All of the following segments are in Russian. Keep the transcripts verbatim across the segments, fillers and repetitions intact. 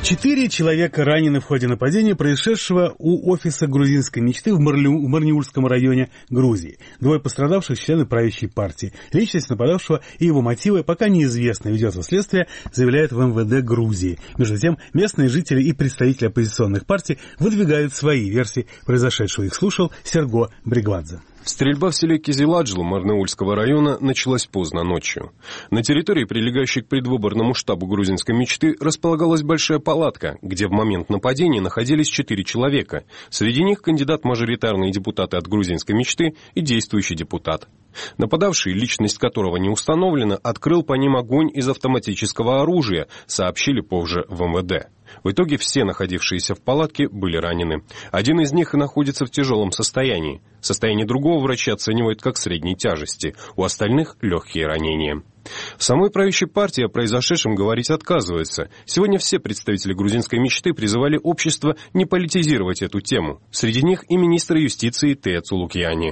Четыре человека ранены в ходе нападения, происшедшего у офиса грузинской мечты в, Марлю... в Марниульском районе Грузии. Двое пострадавших — члены правящей партии. Личность нападавшего и его мотивы пока неизвестны. Ведется следствие, заявляет в эм вэ дэ Грузии. Между тем, местные жители и представители оппозиционных партий выдвигают свои версии произошедшего. Их слушал Серго Бригвадзе. Стрельба в селе Кизиладжло Марниульского района началась поздно ночью. На территории, прилегающей к предвыборному штабу грузинской мечты, располагалась большая палатка, где в момент нападения находились четыре человека. Среди них кандидат-мажоритарные депутаты от грузинской мечты и действующий депутат. Нападавший, личность которого не установлена, открыл по ним огонь из автоматического оружия, сообщили позже в эм вэ дэ. В итоге все находившиеся в палатке были ранены. Один из них находится в тяжелом состоянии. Состояние другого врачи оценивают как средней тяжести, у остальных легкие ранения. В самой правящей партии о произошедшем говорить отказывается. Сегодня все представители грузинской мечты призывали общество не политизировать эту тему. Среди них и министр юстиции Тея Цулукьяни.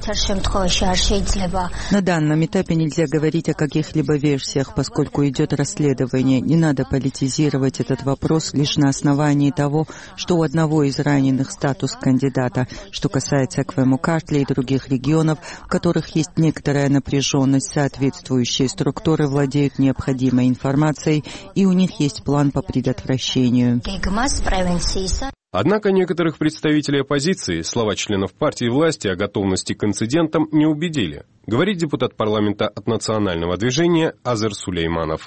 На данном этапе нельзя говорить о каких-либо версиях, поскольку идет расследование. Не надо политизировать этот вопрос лишь на основании того, что у одного из раненых статус кандидата. Что касается Квему Картли и других регионов, в которых есть некоторая напряженность, соответствующие структуры владеют необходимой информацией, и у них есть план по предотвращению. Однако некоторых представителей оппозиции слова членов партии власти о готовности к инцидентам не убедили, говорит депутат парламента от национального движения Азер Сулейманов.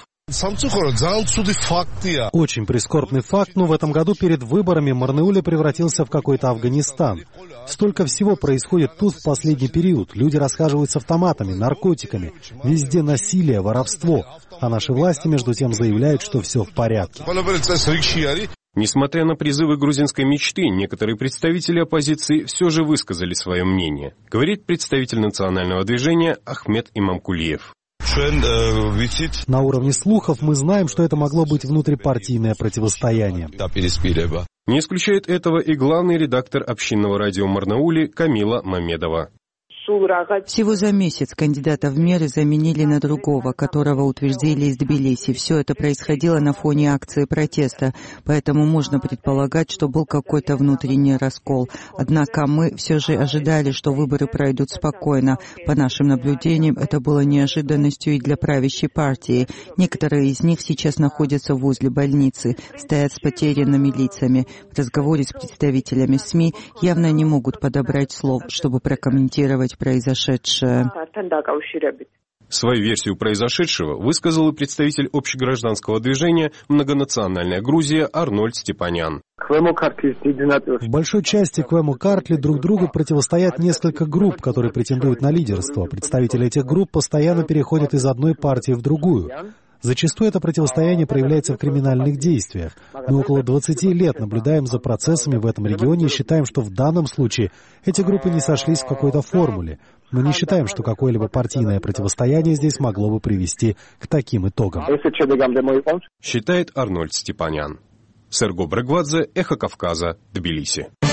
Очень прискорбный факт, но в этом году перед выборами Марниуля превратился в какой-то Афганистан. Столько всего происходит тут в последний период. Люди расхаживают с автоматами, наркотиками. Везде насилие, воровство. А наши власти, между тем, заявляют, что все в порядке. Несмотря на призывы грузинской мечты, некоторые представители оппозиции все же высказали свое мнение, говорит представитель национального движения Ахмед Имамкулиев. На уровне слухов мы знаем, что это могло быть внутрипартийное противостояние. Не исключает этого и главный редактор общинного радио Марнаули Камила Мамедова. Всего за месяц кандидата в мэры заменили на другого, которого утвердили из Тбилиси. Все это происходило на фоне акции протеста, поэтому можно предполагать, что был какой-то внутренний раскол. Однако мы все же ожидали, что выборы пройдут спокойно. По нашим наблюдениям, это было неожиданностью и для правящей партии. Некоторые из них сейчас находятся возле больницы, стоят с потерянными лицами. В разговоре с представителями СМИ явно не могут подобрать слов, чтобы прокомментировать произошедшее. Свою версию произошедшего высказал и представитель общегражданского движения «Многонациональная Грузия» Арнольд Степанян. В большой части Квему Картли друг другу противостоят несколько групп, которые претендуют на лидерство. Представители этих групп постоянно переходят из одной партии в другую. Зачастую это противостояние проявляется в криминальных действиях. Мы около двадцати лет наблюдаем за процессами в этом регионе и считаем, что в данном случае эти группы не сошлись в какой-то формуле. Мы не считаем, что какое-либо партийное противостояние здесь могло бы привести к таким итогам. Считает Арнольд Степанян. Серго Бригвадзе, Эхо Кавказа, Тбилиси.